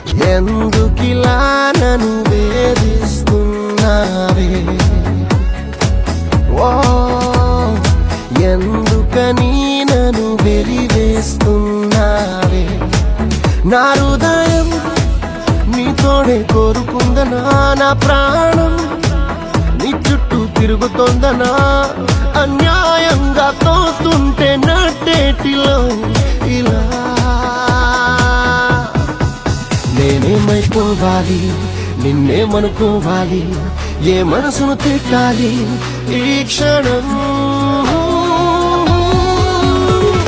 ఎందుకిలా నన్ను వేధిస్తున్నావే ఓ ఎందుకని నన్ను వెలివేస్తున్నావే నా హృదయం నీతోనే కోరుకుందనా నా ప్రాణం నీ చుట్టూ తిరుగుతోందనా అన్యాయంగా తోస్తుంటే నట్టేటిలో ఇలా నేనేమైపోవాలి నిన్నేమనుకోవాలి ఏ మనసును తిట్టాలి ఈ క్షణం